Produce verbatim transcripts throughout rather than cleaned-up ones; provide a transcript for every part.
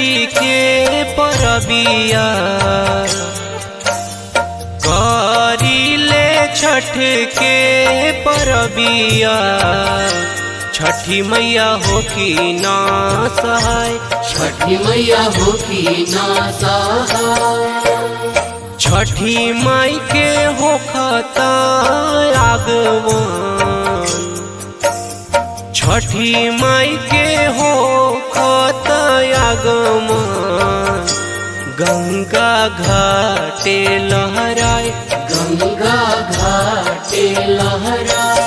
छठी के परबिया करीले छठ के परबिया छठी मैया हो की ना सहाय छठी मैया हो की ना सहाय छठी माई के हो खता आगमन छठी माई के हो खता आगमन गंगा घाटे लहराए गंगा घाटे लहराए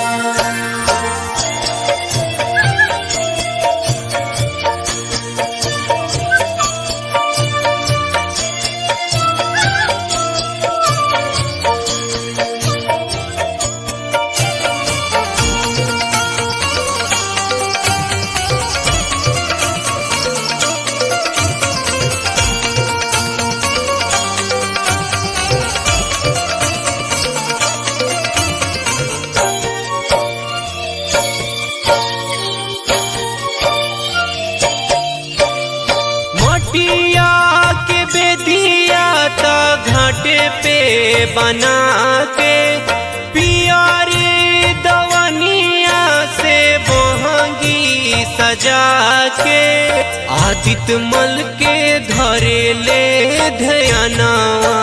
मटिया के बेदिया ता घाटे पे बना के पियारी दवनिया से बहंगी सजा के आदित्य मल के धरे ले ध्यानवा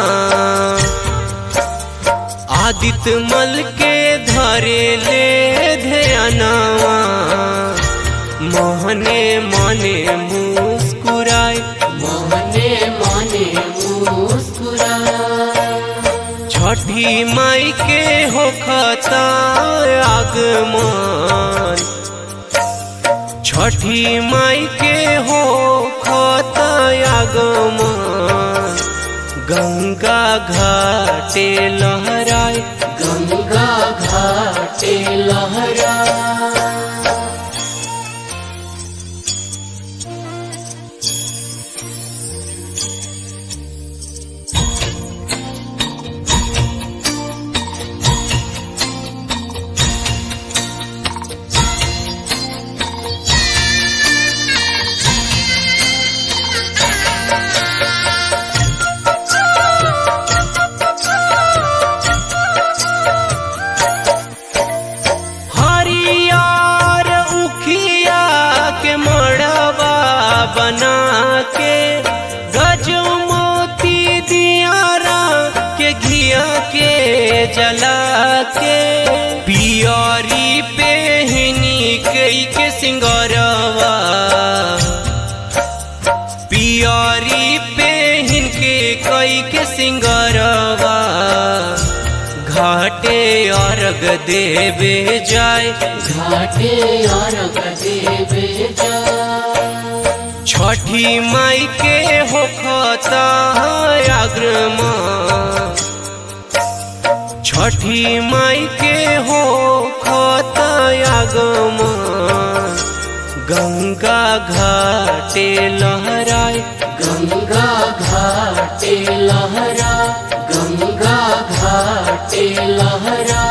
आदित्य मल के धरे ले ध्यानवा मोहने मने मुस्कुराए मोहने मने मुस्कुराए छठी माई के हो खता आगमन छठी माई के हो खता आगमन गंगा घाटे लहराए गंगा घाटे लहराए बना के गज मोती दियारा के घिया के जला के पियरी पे हिनी कई के सिंगरवा पियरी पे हिनके कई के सिंगरवा घाटे अर्घ देवे जाए घाटे अर्घ देवे जाए छठी माई के हो खता आगमन छठी माई के हो खता आगमन गंगा घाटे लहराए गंगा घाटे लहरा गंगा घाटे लहरा